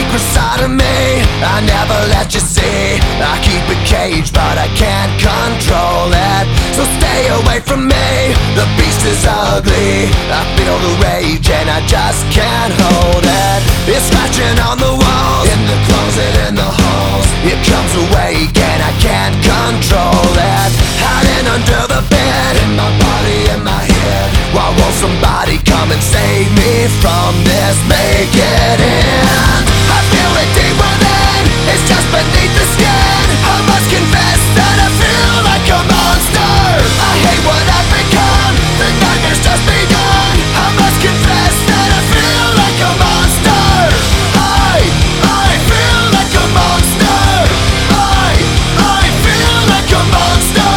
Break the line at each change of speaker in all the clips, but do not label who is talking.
secret side of me I never let you see. I keep it caged but I can't control it. So stay away from me, the beast is ugly. I feel the rage and I just can't hold it. It's scratching on the walls, in the closet, in the halls. It comes awake and I can't control it. Hiding under the bed, in my body, in my head. Why won't somebody come and save me from this? Make it end. I feel it deep within, it's just beneath the skin. I must confess that I feel like a monster. I hate what I've become, the nightmare's just begun. I must confess that I feel like a monster. I feel like a monster. I feel like a monster.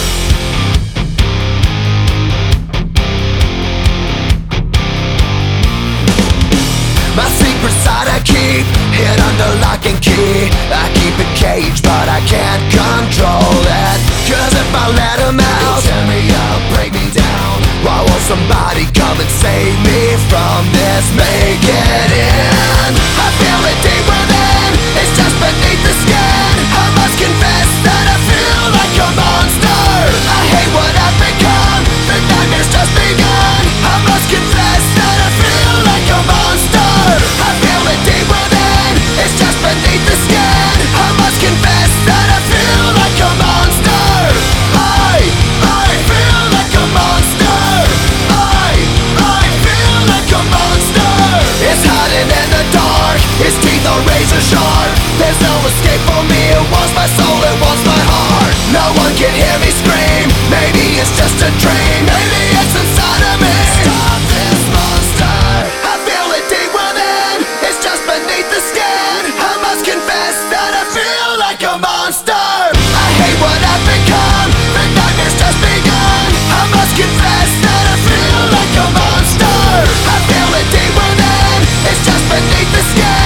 My secret side I keep hid under lock and key. I keep it caged but I can't control it. Cause if I let him out, he'll tear me up, break me down. Why won't somebody come and save me from this? Make it end. I feel it deep within, it's just beneath the skin. I must confess that I feel like a monster. I hate what I've become, the nightmare's just begun. I must confess that I feel like a monster. I feel it deep within, it's just beneath the skin. I must confess that I feel like a monster. I feel like a monster. I feel like a monster. It's hiding in the dark, its teeth are razor sharp. There's no escape for me, it wants my soul, it wants my heart. No one can hear me scream, maybe it's just a dream. Maybe it's inside of me. Stop this monster. I feel it deep within, it's just beneath the skin. I must confess that I feel like a monster. I hate what I've become, the nightmare's just begun. I must confess that I feel like a monster. I feel it deep within, it's just beneath the skin.